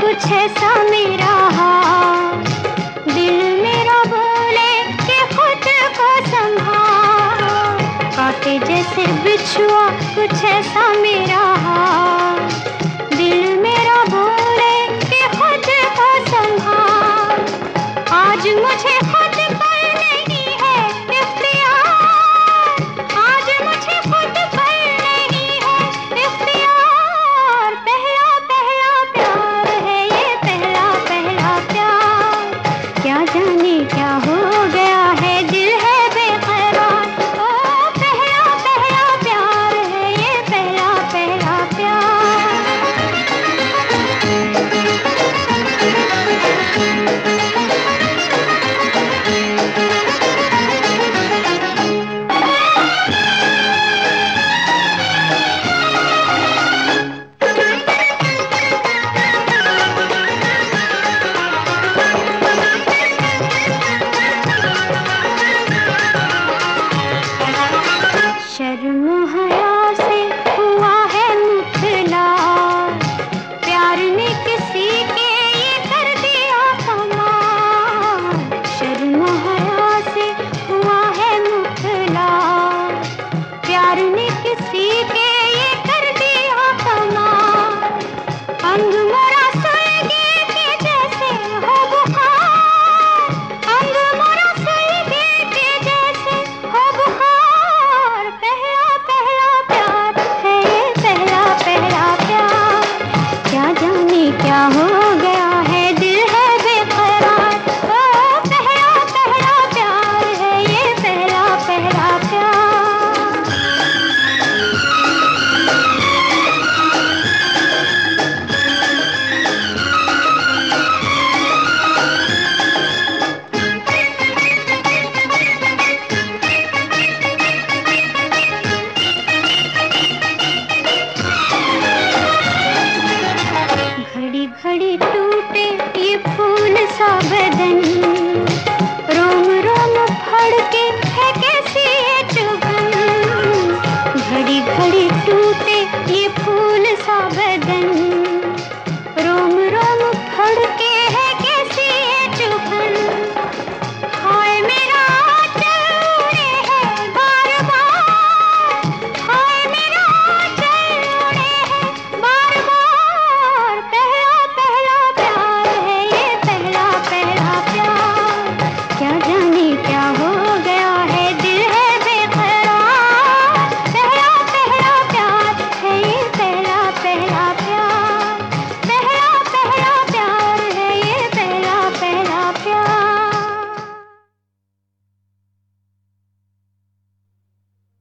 कुछ ऐसा मेरा हाल, दिल मेरा बोले कि खुद को संभालो, कांटे जैसे बिछुआ कुछ ऐसा मेरा हाल, दिल मेरा बोले कि खुद को संभाल। आज मुझे खुद पर नहीं है इख्तियार, आज मुझे खुद पर नहीं है इख्तियार। पहला पहला प्यार है ये, पहला पहला प्यार, क्या जाने क्या हो गया है, दिल है बेकरार। ओ पहला पहला प्यार है ये, पहला पहला प्यार। शर्म हया से हुआ है मुखला, प्यार ने किसी के ये कर दिया कमाल। शर्म हया से हुआ है मुखला, प्यार ने किसी के ये कर दिया कमाल। अंग मोरा सुलगे के जैसे हो बुखार, अंग मोरा सुलगे के जैसे हो बुखार। पहला पहला प्यार है ये, पहला पहला प्यार, क्या जाने क्या हो गया है, दिल है बेकरार। ओ पहला पहला प्यार है ये, पहला पहला प्यार। घड़ी घड़ी टूटे ये फूल सा बदन, रोम रोम फड़ के फेंके